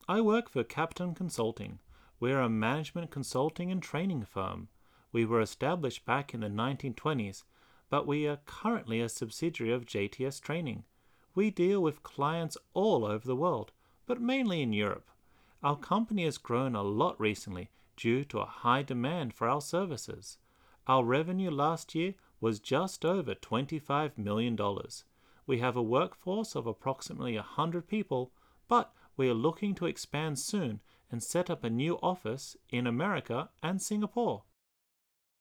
I work for Captain Consulting. We're a management consulting and training firm. We were established back in the 1920s, but we are currently a subsidiary of JTS Training. We deal with clients all over the world, but mainly in Europe. Our company has grown a lot recently due to a high demand for our services. Our revenue last year was just over $25 million. We have a workforce of approximately 100 people, but we are looking to expand soon and set up a new office in America and Singapore.